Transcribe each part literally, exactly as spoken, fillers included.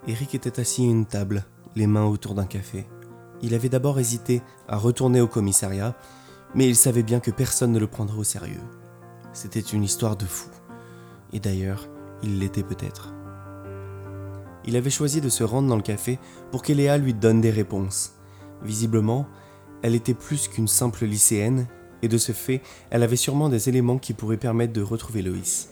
Eric était assis à une table, les mains autour d'un café. Il avait d'abord hésité à retourner au commissariat, mais il savait bien que personne ne le prendrait au sérieux. C'était une histoire de fou. Et d'ailleurs, il l'était peut-être. Il avait choisi de se rendre dans le café pour qu'Eléa lui donne des réponses. Visiblement, elle était plus qu'une simple lycéenne, et de ce fait, elle avait sûrement des éléments qui pourraient permettre de retrouver Loïs.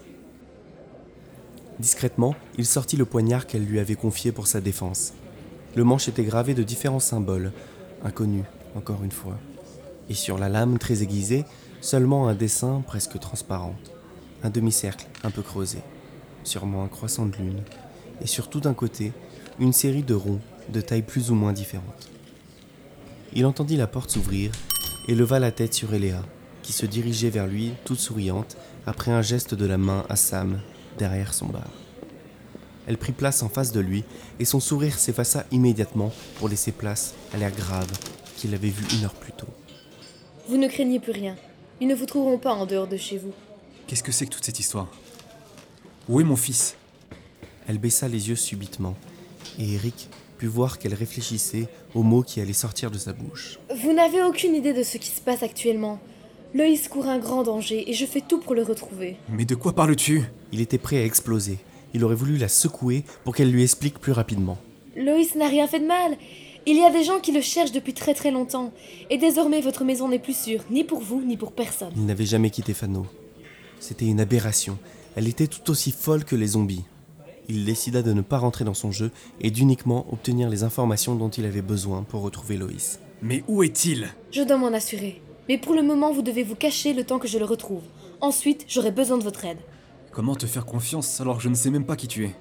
Discrètement, il sortit le poignard qu'elle lui avait confié pour sa défense. Le manche était gravé de différents symboles, inconnus, encore une fois. Et sur la lame très aiguisée, seulement un dessin presque transparent. Un demi-cercle un peu creusé, sûrement un croissant de lune. Et sur tout d'un côté, une série de ronds de tailles plus ou moins différentes. Il entendit la porte s'ouvrir et leva la tête sur Eléa, qui se dirigeait vers lui toute souriante après un geste de la main à Sam, derrière son bar. Elle prit place en face de lui et son sourire s'effaça immédiatement pour laisser place à l'air grave qu'il avait vu une heure plus tôt. Vous ne craignez plus rien. Ils ne vous trouveront pas en dehors de chez vous. Qu'est-ce que c'est que toute cette histoire? Où est mon fils? Elle baissa les yeux subitement et Eric put voir qu'elle réfléchissait aux mots qui allaient sortir de sa bouche. Vous n'avez aucune idée de ce qui se passe actuellement. Loïs court un grand danger et je fais tout pour le retrouver. Mais de quoi parles-tu? Il était prêt à exploser. Il aurait voulu la secouer pour qu'elle lui explique plus rapidement. Loïs n'a rien fait de mal. Il y a des gens qui le cherchent depuis très très longtemps. Et désormais, votre maison n'est plus sûre, ni pour vous, ni pour personne. Il n'avait jamais quitté Fano. C'était une aberration. Elle était tout aussi folle que les zombies. Il décida de ne pas rentrer dans son jeu et d'uniquement obtenir les informations dont il avait besoin pour retrouver Loïs. Mais où est-il? Je dois m'en assurer. Mais pour le moment, vous devez vous cacher le temps que je le retrouve. Ensuite, j'aurai besoin de votre aide. Comment te faire confiance alors que je ne sais même pas qui tu es?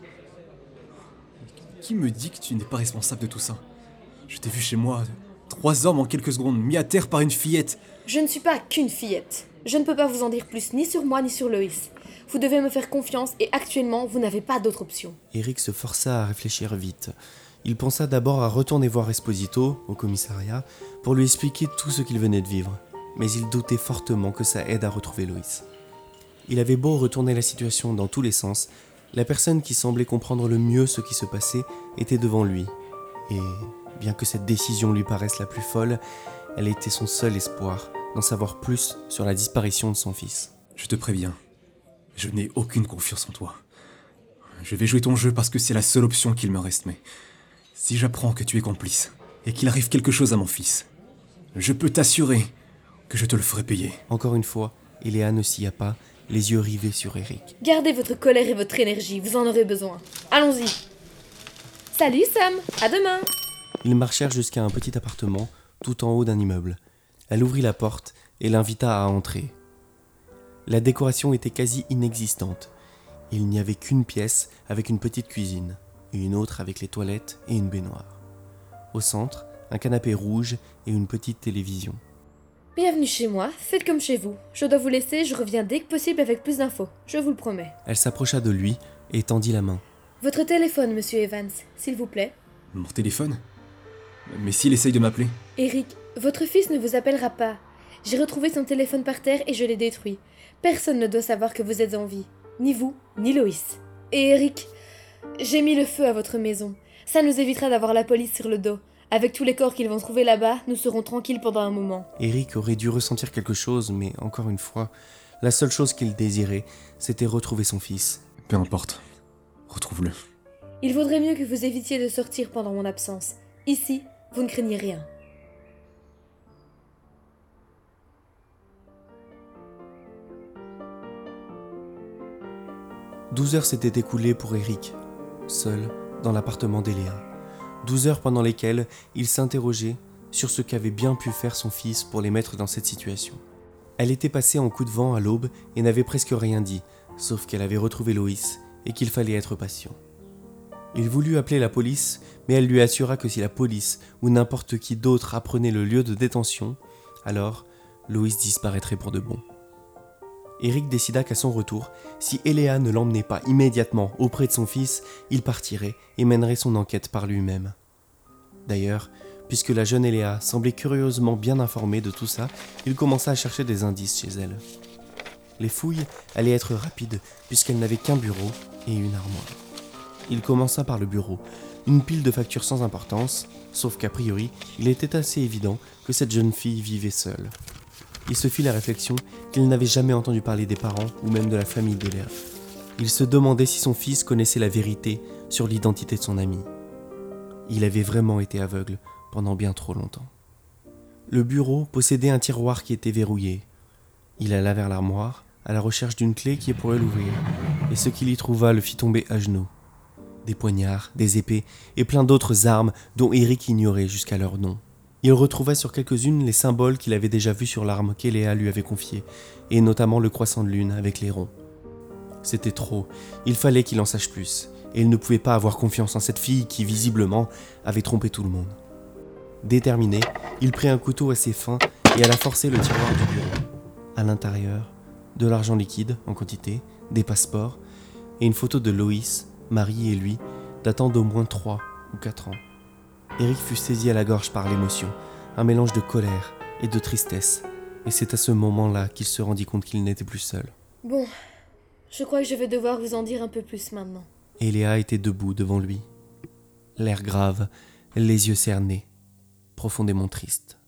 Qui me dit que tu n'es pas responsable de tout ça? Je t'ai vu chez moi, trois hommes en quelques secondes, mis à terre par une fillette. Je ne suis pas qu'une fillette. Je ne peux pas vous en dire plus, ni sur moi, ni sur Loïs. Vous devez me faire confiance et actuellement, vous n'avez pas d'autre option. Eric se força à réfléchir vite. Il pensa d'abord à retourner voir Esposito, au commissariat, pour lui expliquer tout ce qu'il venait de vivre. Mais il doutait fortement que ça aide à retrouver Loïs. Il avait beau retourner la situation dans tous les sens, la personne qui semblait comprendre le mieux ce qui se passait était devant lui. Et bien que cette décision lui paraisse la plus folle, elle était son seul espoir d'en savoir plus sur la disparition de son fils. Je te préviens, je n'ai aucune confiance en toi. Je vais jouer ton jeu parce que c'est la seule option qu'il me reste, mais si j'apprends que tu es complice et qu'il arrive quelque chose à mon fils, je peux t'assurer que je te le ferai payer. Encore une fois, Eléa ne s'y a pas, les yeux rivés sur Eric. Gardez votre colère et votre énergie, vous en aurez besoin. Allons-y. Salut Sam, à demain. Ils marchèrent jusqu'à un petit appartement, tout en haut d'un immeuble. Elle ouvrit la porte et l'invita à entrer. La décoration était quasi inexistante. Il n'y avait qu'une pièce avec une petite cuisine, et une autre avec les toilettes et une baignoire. Au centre, un canapé rouge et une petite télévision. Bienvenue chez moi, faites comme chez vous. Je dois vous laisser, je reviens dès que possible avec plus d'infos, je vous le promets. Elle s'approcha de lui et tendit la main. Votre téléphone, monsieur Evans, s'il vous plaît. Mon téléphone? Mais s'il essaye de m'appeler? Eric, votre fils ne vous appellera pas. J'ai retrouvé son téléphone par terre et je l'ai détruit. Personne ne doit savoir que vous êtes en vie. Ni vous, ni Loïs. Et Eric, j'ai mis le feu à votre maison. Ça nous évitera d'avoir la police sur le dos. Avec tous les corps qu'ils vont trouver là-bas, nous serons tranquilles pendant un moment. Eric aurait dû ressentir quelque chose, mais encore une fois, la seule chose qu'il désirait, c'était retrouver son fils. Peu importe. Retrouve-le. Il vaudrait mieux que vous évitiez de sortir pendant mon absence. Ici, vous ne craignez rien. Douze heures s'étaient écoulées pour Eric, seul dans l'appartement d'Eléa. Douze heures pendant lesquelles il s'interrogeait sur ce qu'avait bien pu faire son fils pour les mettre dans cette situation. Elle était passée en coup de vent à l'aube et n'avait presque rien dit, sauf qu'elle avait retrouvé Loïs et qu'il fallait être patient. Il voulut appeler la police, mais elle lui assura que si la police ou n'importe qui d'autre apprenait le lieu de détention, alors Loïs disparaîtrait pour de bon. Eric décida qu'à son retour, si Eléa ne l'emmenait pas immédiatement auprès de son fils, il partirait et mènerait son enquête par lui-même. D'ailleurs, puisque la jeune Eléa semblait curieusement bien informée de tout ça, il commença à chercher des indices chez elle. Les fouilles allaient être rapides puisqu'elle n'avait qu'un bureau et une armoire. Il commença par le bureau, une pile de factures sans importance, sauf qu'a priori, il était assez évident que cette jeune fille vivait seule. Il se fit la réflexion qu'il n'avait jamais entendu parler des parents ou même de la famille d'Eléa. Il se demandait si son fils connaissait la vérité sur l'identité de son ami. Il avait vraiment été aveugle pendant bien trop longtemps. Le bureau possédait un tiroir qui était verrouillé. Il alla vers l'armoire, à la recherche d'une clé qui pourrait l'ouvrir, et ce qu'il y trouva le fit tomber à genoux. Des poignards, des épées et plein d'autres armes dont Eric ignorait jusqu'à leur nom. Il retrouva sur quelques-unes les symboles qu'il avait déjà vus sur l'arme qu'Eléa lui avait confiée, et notamment le croissant de lune avec les ronds. C'était trop, il fallait qu'il en sache plus, et il ne pouvait pas avoir confiance en cette fille qui, visiblement, avait trompé tout le monde. Déterminé, il prit un couteau assez fin et alla forcer le tiroir du bureau. À l'intérieur, de l'argent liquide en quantité, des passeports, et une photo de Loïs, Marie et lui, datant d'au moins trois ou quatre ans. Eric fut saisi à la gorge par l'émotion, un mélange de colère et de tristesse, et c'est à ce moment-là qu'il se rendit compte qu'il n'était plus seul. Bon, je crois que je vais devoir vous en dire un peu plus maintenant. Eléa était debout devant lui, l'air grave, les yeux cernés, profondément triste.